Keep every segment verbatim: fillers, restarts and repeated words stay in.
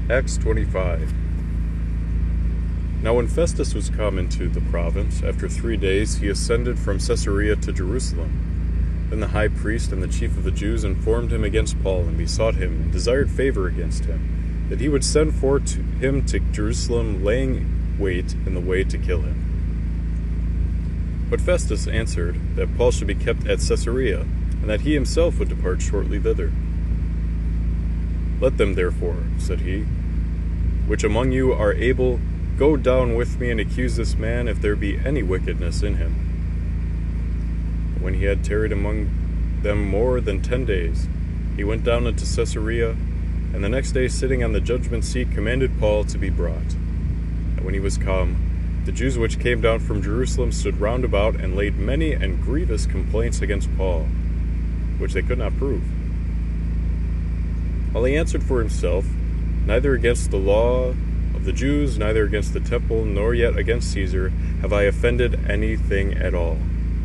Acts twenty-five. Now when Festus was come into the province, after three days he ascended from Caesarea to Jerusalem. Then the high priest and the chief of the Jews informed him against Paul, and besought him, and desired favor against him, that he would send for to him to Jerusalem, laying wait in the way to kill him. But Festus answered that Paul should be kept at Caesarea, and that he himself would depart shortly thither. Let them therefore, said he, which among you are able, go down with me and accuse this man if there be any wickedness in him. When he had tarried among them more than ten days, he went down into Caesarea, and the next day sitting on the judgment seat commanded Paul to be brought. And when he was come, the Jews which came down from Jerusalem stood round about, and laid many and grievous complaints against Paul, which they could not prove. While he answered for himself, neither against the law of the Jews, neither against the temple, nor yet against Caesar, have I offended anything at all.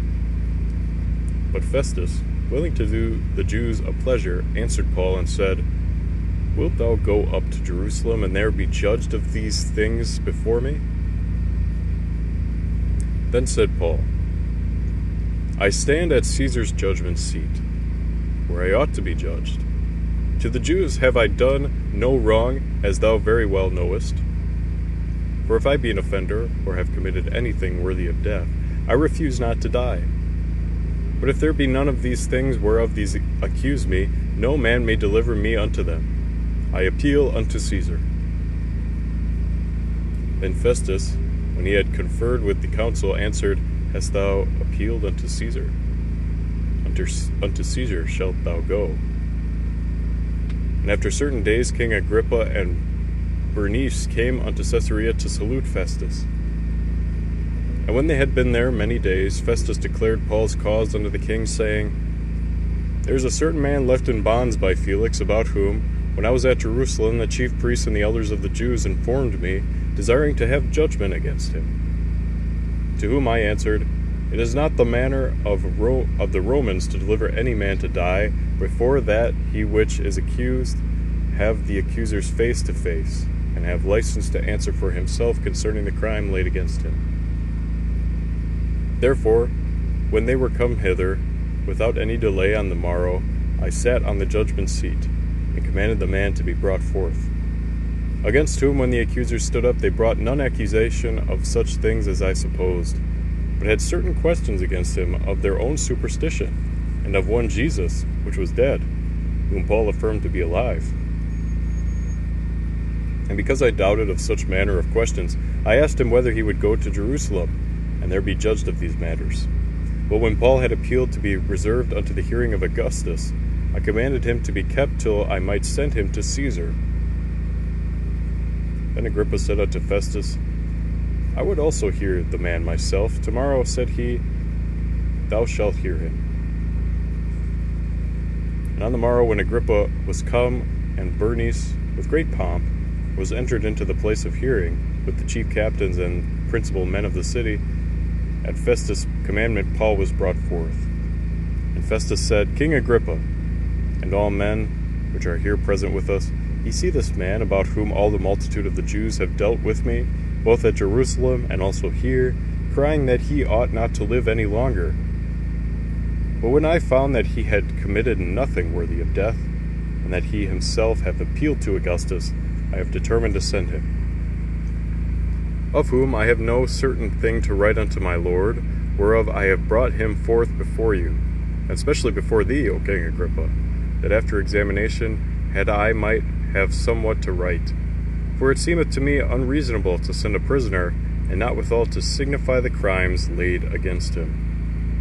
But Festus, willing to do the Jews a pleasure, answered Paul and said, Wilt thou go up to Jerusalem, and there be judged of these things before me? Then said Paul, I stand at Caesar's judgment seat, where I ought to be judged. To the Jews have I done no wrong, as thou very well knowest. For if I be an offender, or have committed anything worthy of death, I refuse not to die. But if there be none of these things whereof these accuse me, no man may deliver me unto them. I appeal unto Caesar. Then Festus, when he had conferred with the council, answered, Hast thou appealed unto Caesar? Unto, unto Caesar shalt thou go. And after certain days King Agrippa and Bernice came unto Caesarea to salute Festus. And when they had been there many days, Festus declared Paul's cause unto the king, saying, There is a certain man left in bonds by Felix, about whom, when I was at Jerusalem, the chief priests and the elders of the Jews informed me, desiring to have judgment against him. To whom I answered, It is not the manner of, Ro- of the Romans to deliver any man to die, before that he which is accused have the accusers face to face, and have license to answer for himself concerning the crime laid against him. Therefore, when they were come hither, without any delay on the morrow, I sat on the judgment seat, and commanded the man to be brought forth. Against whom, when the accusers stood up, they brought none accusation of such things as I supposed, but had certain questions against him of their own superstition, and of one Jesus, which was dead, whom Paul affirmed to be alive. And because I doubted of such manner of questions, I asked him whether he would go to Jerusalem, and there be judged of these matters. But when Paul had appealed to be reserved unto the hearing of Augustus, I commanded him to be kept till I might send him to Caesar. Then Agrippa said unto Festus, I would also hear the man myself. Tomorrow, said he, thou shalt hear him. And on the morrow, when Agrippa was come, and Bernice, with great pomp, was entered into the place of hearing, with the chief captains and principal men of the city, at Festus' commandment Paul was brought forth. And Festus said, King Agrippa, and all men which are here present with us, ye see this man, about whom all the multitude of the Jews have dealt with me, both at Jerusalem and also here, crying that he ought not to live any longer. But when I found that he had committed nothing worthy of death, and that he himself hath appealed to Augustus, I have determined to send him. Of whom I have no certain thing to write unto my lord, whereof I have brought him forth before you, and especially before thee, O King Agrippa, that after examination had I might have somewhat to write. For it seemeth to me unreasonable to send a prisoner, and not withal to signify the crimes laid against him.